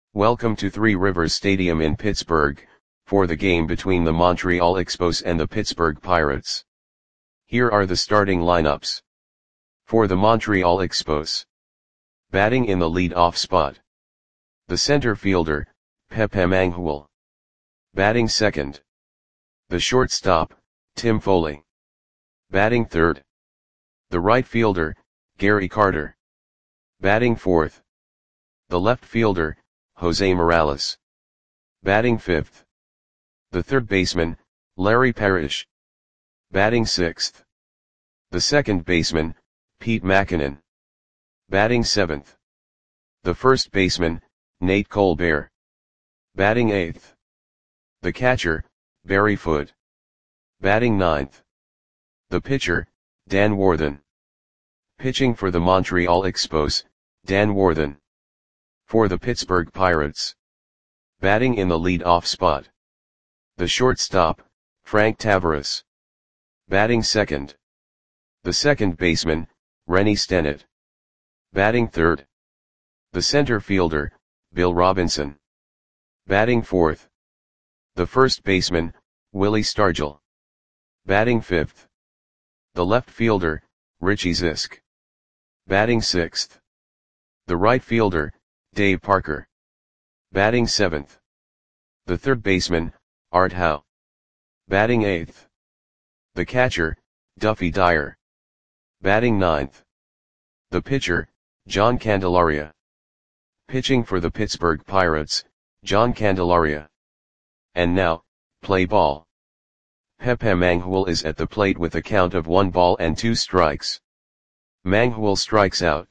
Welcome to Three Rivers Stadium in Pittsburgh, for the game between the Montreal Expos and the Pittsburgh Pirates. Here are the starting lineups. For the Montreal Expos. Batting in the lead-off spot. The center fielder, Pepe Mangual. Batting second. The shortstop, Tim Foley. Batting third. The right fielder, Gary Carter. Batting fourth. The left fielder, Jose Morales. Batting fifth. The third baseman, Larry Parrish. Batting sixth. The second baseman, Pete Mackinnon. Batting seventh. The first baseman, Nate Colbert. Batting eighth. The catcher, Barry Foote. Batting ninth. The pitcher, Dan Warthen. Pitching for the Montreal Expos, Dan Warthen. For the Pittsburgh Pirates. Batting in the lead-off spot. The shortstop, Frank Taveras. Batting second. The second baseman, Rennie Stennett. Batting third. The center fielder, Bill Robinson. Batting fourth. The first baseman, Willie Stargell. Batting fifth. The left fielder, Richie Zisk. Batting sixth. The right fielder, Dave Parker. Batting seventh. The third baseman, Art Howe. Batting eighth. The catcher, Duffy Dyer. Batting ninth. The pitcher, John Candelaria. Pitching for the Pittsburgh Pirates, John Candelaria. And now, play ball. Pepe Mangual is at the plate with a count of 1 ball and 2 strikes. Mangual strikes out.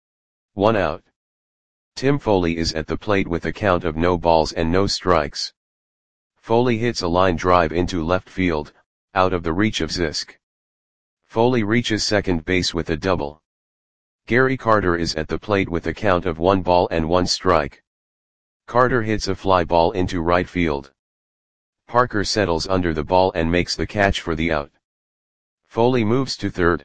1 out. Tim Foley is at the plate with a count of no balls and no strikes. Foley hits a line drive into left field, out of the reach of Zisk. Foley reaches second base with a double. Gary Carter is at the plate with a count of 1 ball and 1 strike. Carter hits a fly ball into right field. Parker settles under the ball and makes the catch for the out. Foley moves to third.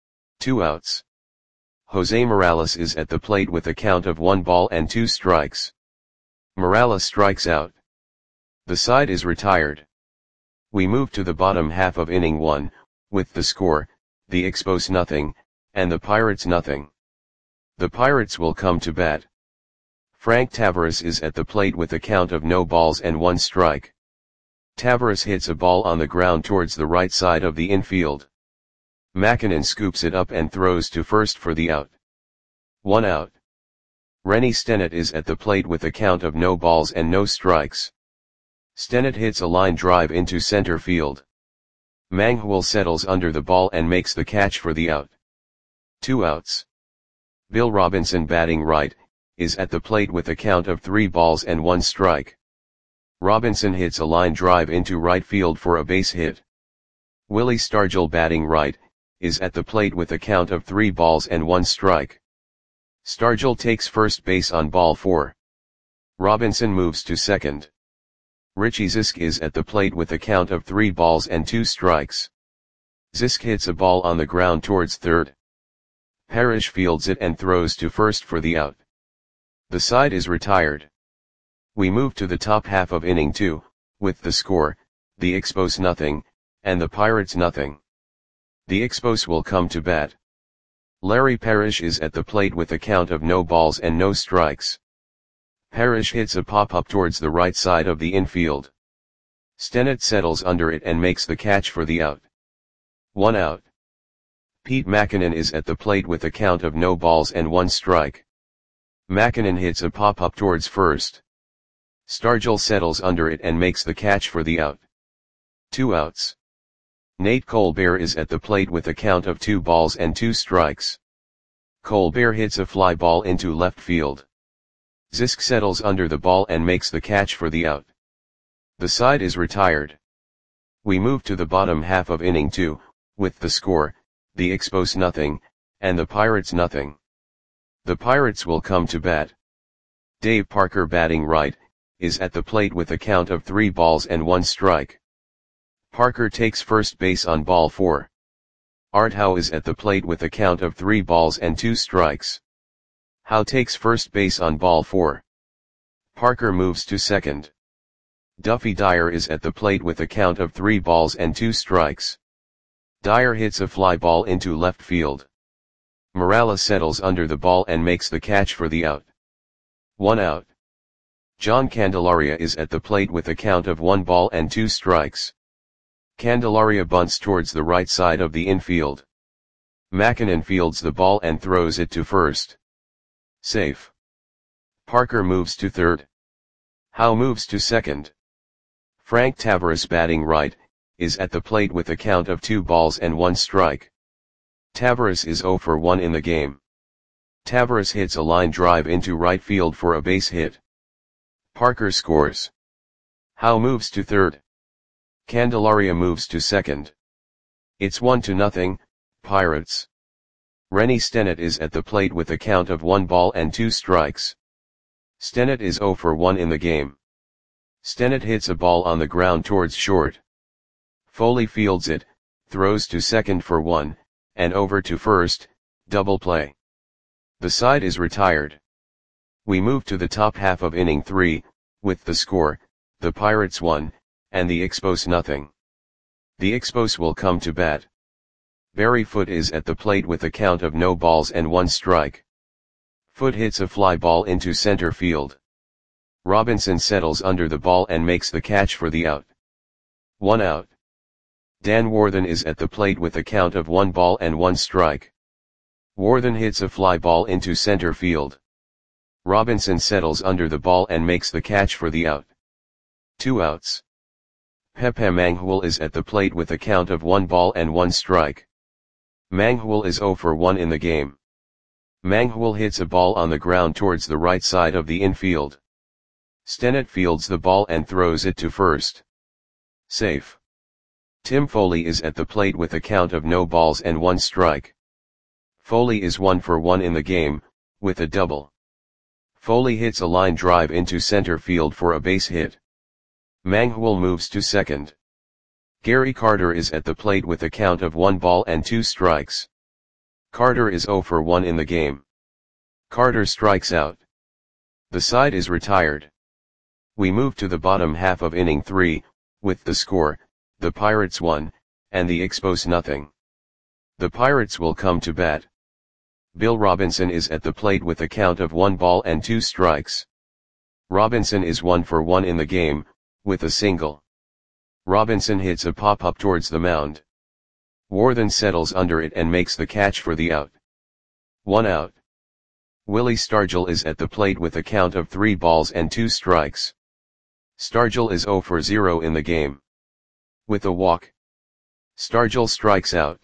2 outs. Jose Morales is at the plate with a count of 1 ball and 2 strikes. Morales strikes out. The side is retired. We move to the bottom half of inning 1, with the score, the Expos nothing, and the Pirates nothing. The Pirates will come to bat. Frank Taveras is at the plate with a count of no balls and 1 strike. Taveras hits a ball on the ground towards the right side of the infield. Mackinnon scoops it up and throws to first for the out. 1 out. Rennie Stennett is at the plate with a count of no balls and no strikes. Stennett hits a line drive into center field. Mangual settles under the ball and makes the catch for the out. 2 outs. Bill Robinson, batting right, is at the plate with a count of 3 balls and 1 strike. Robinson hits a line drive into right field for a base hit. Willie Stargell, batting right, is at the plate with a count of 3 balls and 1 strike. Stargell takes first base on ball 4. Robinson moves to second. Richie Zisk is at the plate with a count of 3 balls and 2 strikes. Zisk hits a ball on the ground towards third. Parrish fields it and throws to first for the out. The side is retired. We move to the top half of inning 2, with the score, the Expos nothing, and the Pirates nothing. The Expos will come to bat. Larry Parrish is at the plate with a count of no balls and no strikes. Parrish hits a pop-up towards the right side of the infield. Stennett settles under it and makes the catch for the out. 1 out. Pete Mackinnon is at the plate with a count of no balls and 1 strike. Mackinnon hits a pop-up towards first. Stargell settles under it and makes the catch for the out. 2 outs. Nate Colbert is at the plate with a count of 2 balls and 2 strikes. Colbert hits a fly ball into left field. Zisk settles under the ball and makes the catch for the out. The side is retired. We move to the bottom half of inning 2, with the score, the Expos nothing, and the Pirates nothing. The Pirates will come to bat. Dave Parker, batting right, is at the plate with a count of 3 balls and 1 strike. Parker takes first base on ball 4. Art Howe is at the plate with a count of 3 balls and 2 strikes. Howe takes first base on ball 4. Parker moves to second. Duffy Dyer is at the plate with a count of 3 balls and 2 strikes. Dyer hits a fly ball into left field. Morales settles under the ball and makes the catch for the out. 1 out. John Candelaria is at the plate with a count of 1 ball and 2 strikes. Candelaria bunts towards the right side of the infield. McKinnon fields the ball and throws it to first. Safe. Parker moves to third. Howe moves to second. Frank Tavares, batting right, is at the plate with a count of 2 balls and 1 strike. Tavares is 0 for 1 in the game. Tavares hits a line drive into right field for a base hit. Parker scores. Howe moves to third. Candelaria moves to second. It's 1-0, Pirates. Rennie Stennett is at the plate with a count of 1 ball and 2 strikes. Stennett is 0 for 1 in the game. Stennett hits a ball on the ground towards short. Foley fields it, throws to second for 1, and over to first, double play. The side is retired. We move to the top half of inning 3, with the score, the Pirates 1, and the Expos nothing. The Expos will come to bat. Barry Foote is at the plate with a count of no balls and 1 strike. Foote hits a fly ball into center field. Robinson settles under the ball and makes the catch for the out. 1 out. Dan Warthen is at the plate with a count of 1 ball and 1 strike. Warthen hits a fly ball into center field. Robinson settles under the ball and makes the catch for the out. 2 outs. Pepe Manghul is at the plate with a count of 1 ball and 1 strike. Manghul is 0 for 1 in the game. Manghul hits a ball on the ground towards the right side of the infield. Stennett fields the ball and throws it to first. Safe. Tim Foley is at the plate with a count of no balls and 1 strike. Foley is 1 for 1 in the game, with a double. Foley hits a line drive into center field for a base hit. Manghul moves to second. Gary Carter is at the plate with a count of 1 ball and 2 strikes. Carter is 0 for 1 in the game. Carter strikes out. The side is retired. We move to the bottom half of inning 3, with the score, the Pirates 1, and the Expos nothing. The Pirates will come to bat. Bill Robinson is at the plate with a count of 1 ball and 2 strikes. Robinson is 1 for 1 in the game, with a single. Robinson hits a pop-up towards the mound. Warthen settles under it and makes the catch for the out. 1 out. Willie Stargell is at the plate with a count of 3 balls and 2 strikes. Stargell is 0 for 0 in the game. With a walk. Stargell strikes out.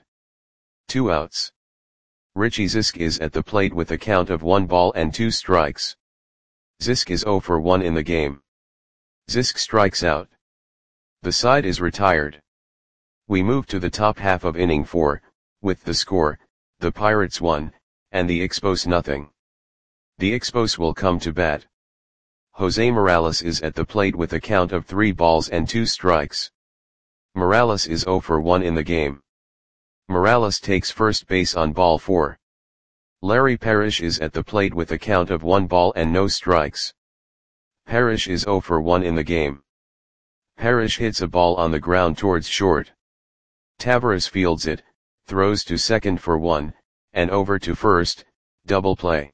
2 outs. Richie Zisk is at the plate with a count of 1 ball and 2 strikes. Zisk is 0 for 1 in the game. Zisk strikes out. The side is retired. We move to the top half of inning 4, with the score, the Pirates 1, and the Expos nothing. The Expos will come to bat. Jose Morales is at the plate with a count of 3 balls and 2 strikes. Morales is 0 for 1 in the game. Morales takes first base on ball 4. Larry Parrish is at the plate with a count of 1 ball and no strikes. Parrish is 0 for 1 in the game. Parrish hits a ball on the ground towards short. Tavares fields it, throws to second for 1, and over to first, double play.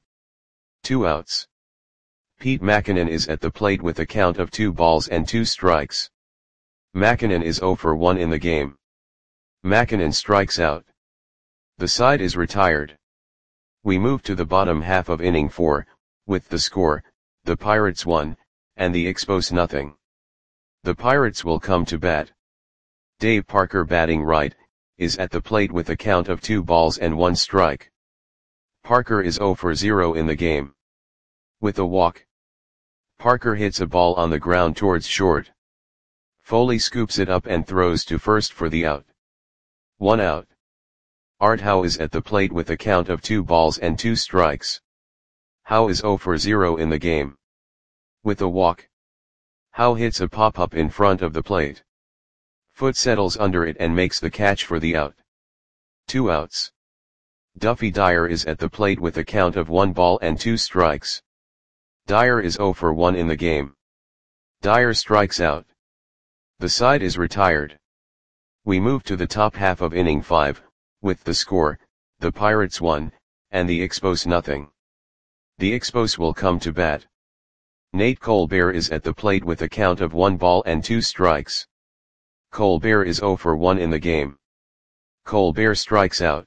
2 outs. Pete McKinnon is at the plate with a count of 2 balls and 2 strikes. McKinnon is 0 for 1 in the game. McKinnon strikes out. The side is retired. We move to the bottom half of inning 4, with the score, the Pirates 1, and the Expos nothing. The Pirates will come to bat. Dave Parker, batting right, is at the plate with a count of 2 balls and 1 strike. Parker is 0 for 0 in the game. With a walk. Parker hits a ball on the ground towards short. Foley scoops it up and throws to first for the out. 1 out. Art Howe is at the plate with a count of 2 balls and 2 strikes. Howe is 0 for 0 in the game. With a walk. Howe hits a pop-up in front of the plate. Foote settles under it and makes the catch for the out. 2 outs. Duffy Dyer is at the plate with a count of 1 ball and 2 strikes. Dyer is 0 for 1 in the game. Dyer strikes out. The side is retired. We move to the top half of inning 5, with the score, the Pirates 1, and the Expos nothing. The Expos will come to bat. Nate Colbert is at the plate with a count of 1 ball and 2 strikes. Colbert is 0 for 1 in the game. Colbert strikes out.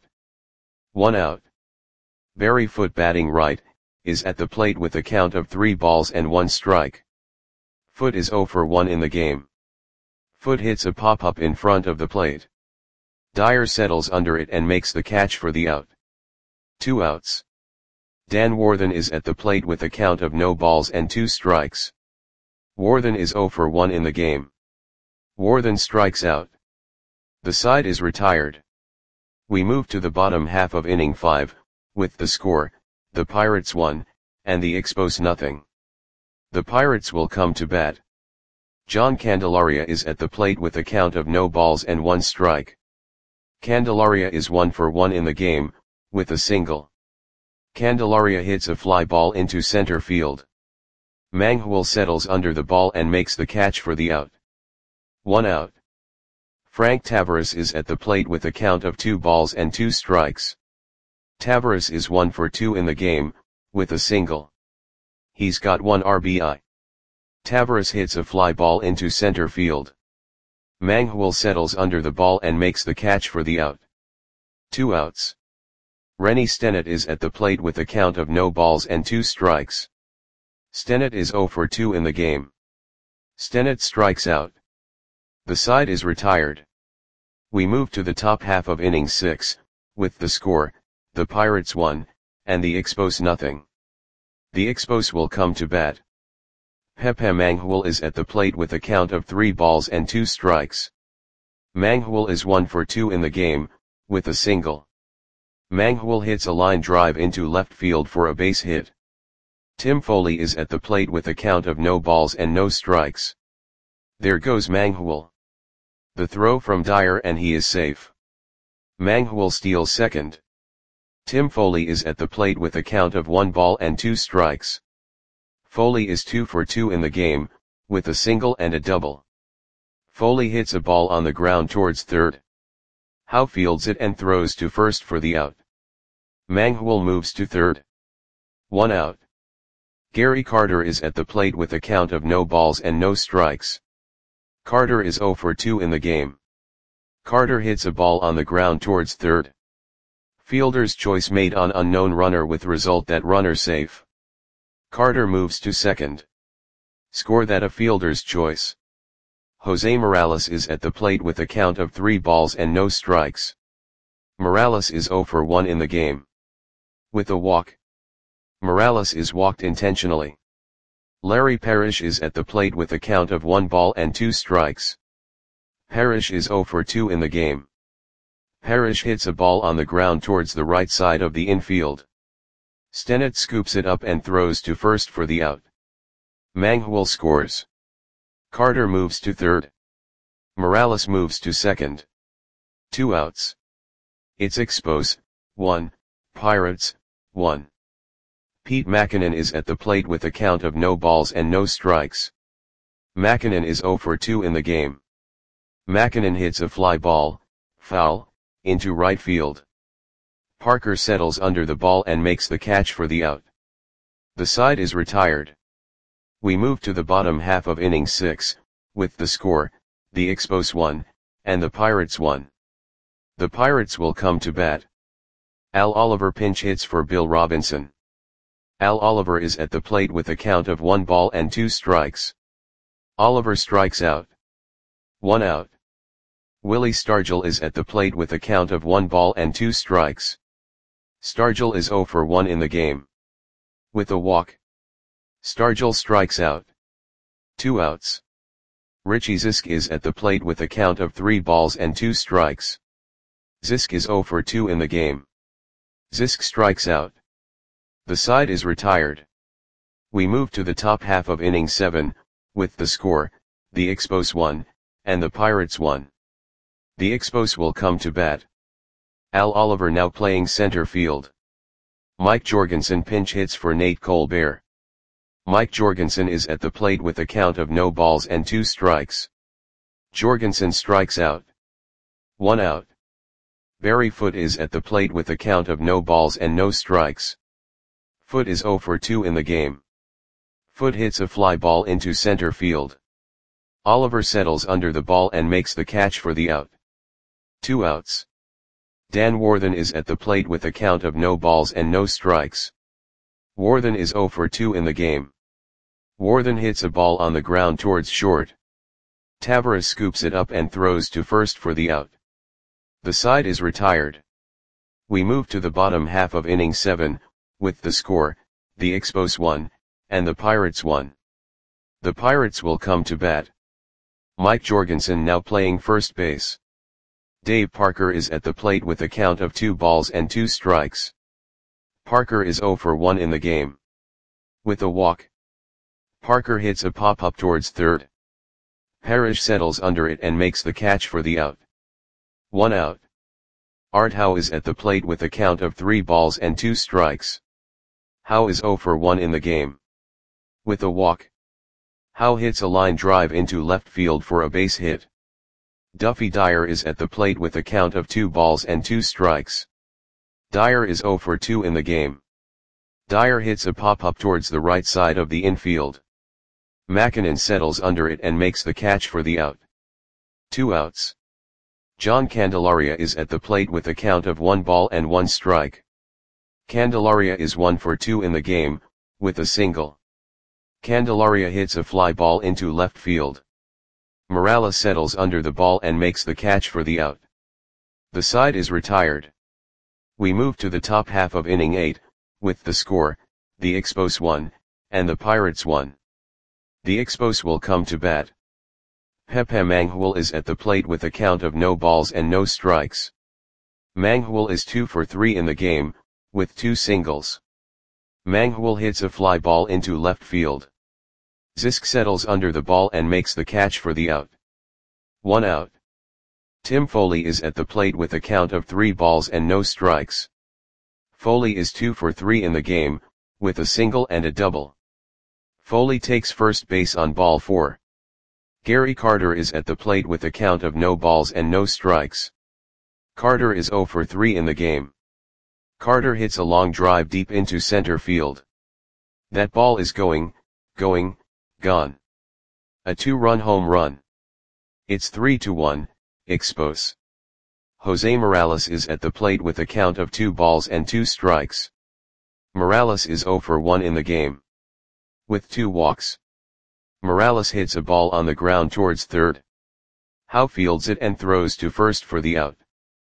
1 out. Barry Foote, batting right, is at the plate with a count of 3 balls and 1 strike. Foote is 0 for 1 in the game. Foote hits a pop-up in front of the plate. Dyer settles under it and makes the catch for the out. 2 outs. Dan Warthen is at the plate with a count of no balls and 2 strikes. Warthen is 0 for 1 in the game. Warthen strikes out. The side is retired. We move to the bottom half of inning 5, with the score, the Pirates 1, and the Expos nothing. The Pirates will come to bat. John Candelaria is at the plate with a count of no balls and 1 strike. Candelaria is 1 for 1 in the game, with a single. Candelaria hits a fly ball into center field. Manghwal settles under the ball and makes the catch for the out. 1 out. Frank Tavares is at the plate with a count of 2 balls and 2 strikes. Tavares is 1 for 2 in the game, with a single. He's got 1 RBI. Tavares hits a fly ball into center field. Manghwal settles under the ball and makes the catch for the out. 2 outs. Rennie Stennett is at the plate with a count of no balls and 2 strikes. Stennett is 0 for 2 in the game. Stennett strikes out. The side is retired. We move to the top half of inning 6, with the score, the Pirates 1, and the Expos nothing. The Expos will come to bat. Pepe Manghwal is at the plate with a count of 3 balls and 2 strikes. Manghwal is 1 for 2 in the game, with a single. Manghwal hits a line drive into left field for a base hit. Tim Foley is at the plate with a count of no balls and no strikes. There goes Manghwal. The throw from Dyer and he is safe. Manghwal steals second. Tim Foley is at the plate with a count of 1 ball and 2 strikes. Foley is 2 for 2 in the game, with a single and a double. Foley hits a ball on the ground towards third. Howe fields it and throws to first for the out. Manghwal moves to third. 1 out. Gary Carter is at the plate with a count of no balls and no strikes. Carter is 0 for 2 in the game. Carter hits a ball on the ground towards third. Fielder's choice made on unknown runner with result that runner safe. Carter moves to second. Score that a fielder's choice. Jose Morales is at the plate with a count of 3 balls and no strikes. Morales is 0 for 1 in the game. With a walk. Morales is walked intentionally. Larry Parrish is at the plate with a count of 1 ball and 2 strikes. Parrish is 0 for 2 in the game. Parrish hits a ball on the ground towards the right side of the infield. Stennett scoops it up and throws to first for the out. Manghwal scores. Carter moves to third. Morales moves to second. 2 outs. It's Expos, 1, Pirates, 1. Pete Mackinnon is at the plate with a count of no balls and no strikes. Mackinnon is 0 for 2 in the game. Mackinnon hits a fly ball, foul, into right field. Parker settles under the ball and makes the catch for the out. The side is retired. We move to the bottom half of inning 6, with the score, the Expos 1, and the Pirates 1. The Pirates will come to bat. Al Oliver pinch hits for Bill Robinson. Al Oliver is at the plate with a count of 1 ball and 2 strikes. Oliver strikes out. 1 out. Willie Stargell is at the plate with a count of 1 ball and 2 strikes. Stargell is 0 for 1 in the game. With a walk. Stargell strikes out. 2 outs. Richie Zisk is at the plate with a count of 3 balls and 2 strikes. Zisk is 0 for 2 in the game. Zisk strikes out. The side is retired. We move to the top half of inning 7, with the score, the Expos 1, and the Pirates 1. The Expos will come to bat. Al Oliver now playing center field. Mike Jorgensen pinch hits for Nate Colbert. Mike Jorgensen is at the plate with a count of no balls and 2 strikes. Jorgensen strikes out. 1 out. Barry Foote is at the plate with a count of no balls and no strikes. Foote is 0 for 2 in the game. Foote hits a fly ball into center field. Oliver settles under the ball and makes the catch for the out. 2 outs. Dan Warthen is at the plate with a count of no balls and no strikes. Warthen is 0 for 2 in the game. Warthen hits a ball on the ground towards short. Taveras scoops it up and throws to first for the out. The side is retired. We move to the bottom half of inning 7, with the score, the Expos 1, and the Pirates 1. The Pirates will come to bat. Mike Jorgensen now playing first base. Dave Parker is at the plate with a count of 2 balls and 2 strikes. Parker is 0 for 1 in the game. With a walk, Parker hits a pop-up towards third. Parrish settles under it and makes the catch for the out. 1 out. Art Howe is at the plate with a count of 3 balls and 2 strikes. Howe is 0 for 1 in the game. With a walk, Howe hits a line drive into left field for a base hit. Duffy Dyer is at the plate with a count of 2 balls and 2 strikes. Dyer is 0 for 2 in the game. Dyer hits a pop-up towards the right side of the infield. Makinen settles under it and makes the catch for the out. 2 outs. John Candelaria is at the plate with a count of 1 ball and 1 strike. Candelaria is 1 for 2 in the game, with a single. Candelaria hits a fly ball into left field. Morales settles under the ball and makes the catch for the out. The side is retired. We move to the top half of inning 8, with the score, the Expos 1, and the Pirates 1. The Expos will come to bat. Pepe Manghul is at the plate with a count of no balls and no strikes. Manghul is 2 for 3 in the game, with 2 singles. Manghul hits a fly ball into left field. Zisk settles under the ball and makes the catch for the out. 1 out. Tim Foley is at the plate with a count of 3 balls and no strikes. Foley is 2 for 3 in the game, with a single and a double. Foley takes first base on ball 4. Gary Carter is at the plate with a count of no balls and no strikes. Carter is 0 for 3 in the game. Carter hits a long drive deep into center field. That ball is gone. A 2-run home run. It's 3-1, Expos. Jose Morales is at the plate with a count of 2 balls and 2 strikes. Morales is 0 for 1 in the game. With 2 walks, Morales hits a ball on the ground towards third. Howe fields it and throws to first for the out.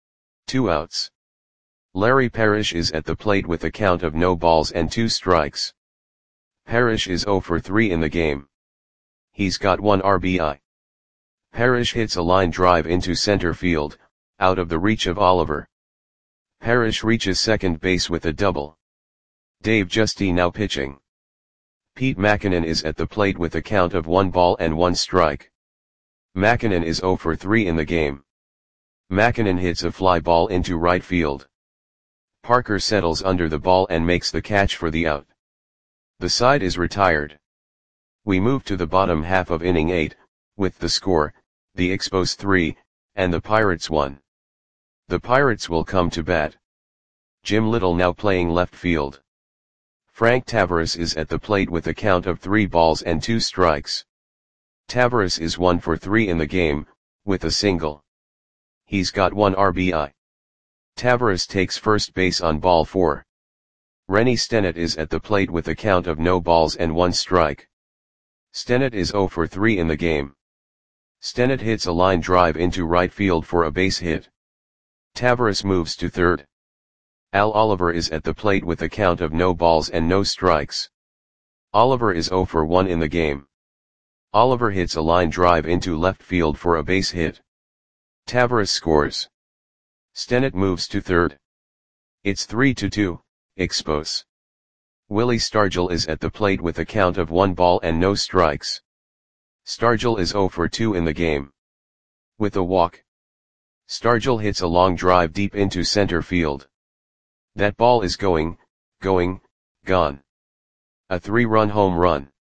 2 outs. Larry Parrish is at the plate with a count of no balls and 2 strikes. Parrish is 0 for 3 in the game. He's got 1 RBI. Parrish hits a line drive into center field, out of the reach of Oliver. Parrish reaches second base with a double. Dave Justi now pitching. Pete Makinen is at the plate with a count of 1 ball and 1 strike. Makinen is 0 for 3 in the game. Makinen hits a fly ball into right field. Parker settles under the ball and makes the catch for the out. The side is retired. We move to the bottom half of inning 8, with the score, the Expos 3, and the Pirates 1. The Pirates will come to bat. Jim Little now playing left field. Frank Taveras is at the plate with a count of 3 balls and 2 strikes. Taveras is 1 for 3 in the game, with a single. He's got 1 RBI. Taveras takes first base on ball 4. Rennie Stennett is at the plate with a count of no balls and 1 strike. Stennett is 0 for 3 in the game. Stennett hits a line drive into right field for a base hit. Taveras moves to third. Al Oliver is at the plate with a count of no balls and no strikes. Oliver is 0 for 1 in the game. Oliver hits a line drive into left field for a base hit. Taveras scores. Stennett moves to third. It's 3-2, Expos. Willie Stargell is at the plate with a count of 1 ball and no strikes. Stargell is 0 for 2 in the game. With a walk, Stargell hits a long drive deep into center field. That ball is gone. A 3-run home run.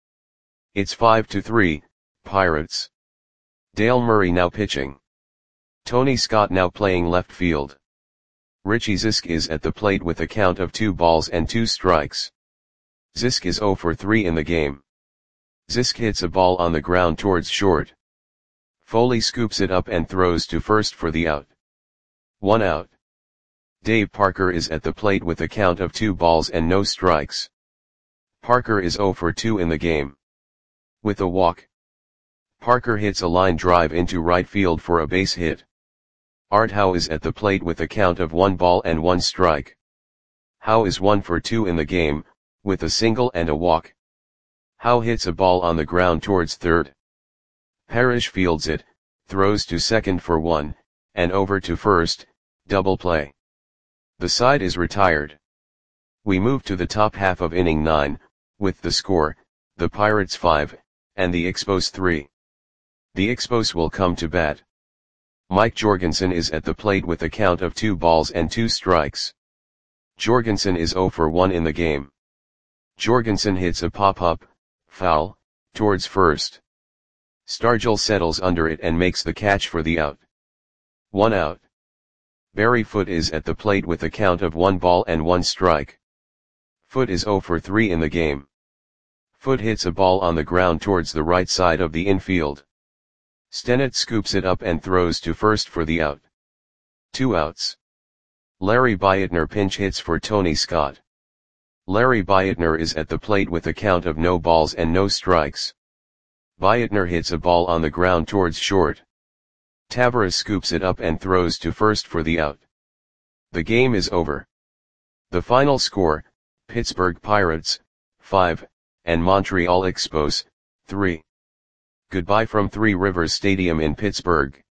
It's 5-3, Pirates. Dale Murray now pitching. Tony Scott now playing left field. Richie Zisk is at the plate with a count of 2 balls and 2 strikes. Zisk is 0 for 3 in the game. Zisk hits a ball on the ground towards short. Foley scoops it up and throws to first for the out. 1 out. Dave Parker is at the plate with a count of 2 balls and no strikes. Parker is 0 for 2 in the game. With a walk, Parker hits a line drive into right field for a base hit. Art Howe is at the plate with a count of 1 ball and 1 strike. Howe is 1 for 2 in the game, with a single and a walk. Howe hits a ball on the ground towards third. Parrish fields it, throws to second for 1, and over to first, double play. The side is retired. We move to the top half of inning 9, with the score, the Pirates 5, and the Expos 3. The Expos will come to bat. Mike Jorgensen is at the plate with a count of 2 balls and 2 strikes. Jorgensen is 0 for 1 in the game. Jorgensen hits a pop-up, foul, towards first. Stargell settles under it and makes the catch for the out. 1 out. Barry Foote is at the plate with a count of 1 ball and 1 strike. Foote is 0 for 3 in the game. Foote hits a ball on the ground towards the right side of the infield. Stennett scoops it up and throws to first for the out. 2 outs. Larry Beitner pinch hits for Tony Scott. Larry Beitner is at the plate with a count of no balls and no strikes. Beitner hits a ball on the ground towards short. Tavares scoops it up and throws to first for the out. The game is over. The final score, Pittsburgh Pirates, 5, and Montreal Expos, 3. Goodbye from Three Rivers Stadium in Pittsburgh.